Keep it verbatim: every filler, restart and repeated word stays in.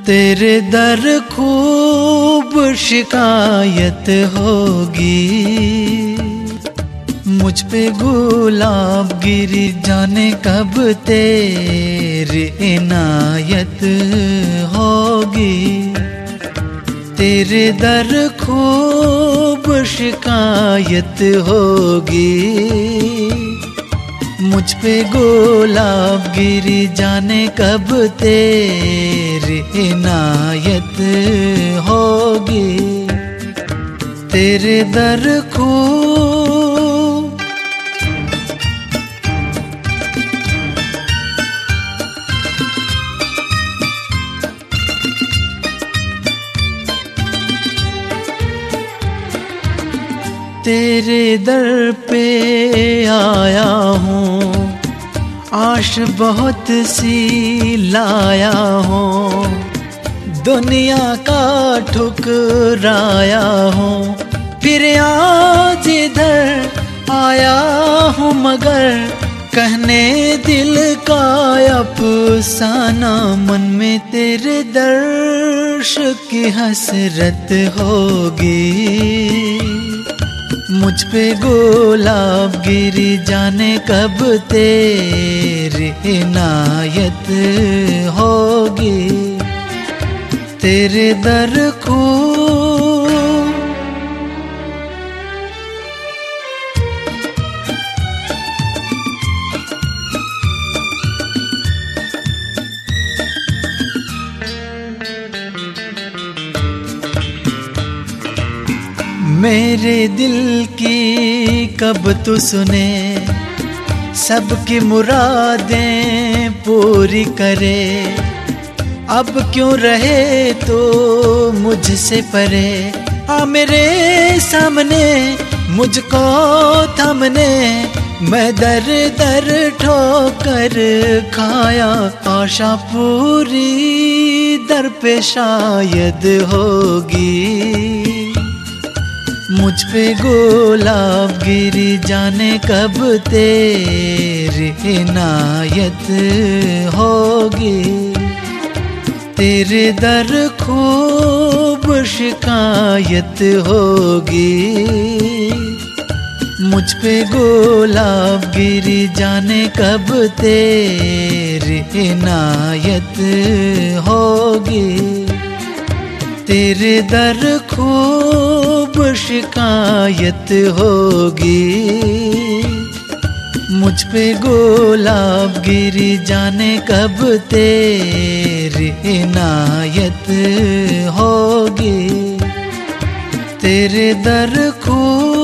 तेरे दर खूब शिकायत होगी, मुझ पे गुलाब गिरी जाने कब तेरी इनायत होगी। तेरे दर खूब शिकायत होगी, मुझ पे गुलाब गिरी जाने कब तेरी इनायत होगी। तेरे दर खूब तेरे दर पे आया हूँ, आश बहुत सी लाया हूँ, दुनिया का ठुकराया हूँ, फिर आज इधर आया हूँ मगर कहने दिल का अफसाना। मन में तेरे दर्श की हसरत होगी, मुझ पे गुलाब गिरी जाने कब तेरी इनायत होगी। तेरे दर खूब मेरे दिल की कब तू सुने, सबकी मुरादें पूरी करे। अब क्यों रहे तो मुझसे परे, आ मेरे सामने मुझको थमने। मैं दर दर ठोकर खाया, आशा पूरी दर पे शायद होगी। मुझ पे गुलाब गिरी जाने कब तेरी इनायत होगी। तेरे दर खूब शिकायत होगी, मुझ पे गुलाब गिरी जाने कब तेरी इनायत होगी। तेरे दर खूब शिकायत होगी, मुझ पे गुलाब गिरी जाने कब तेरी इनायत होगी। तेरे दर खूब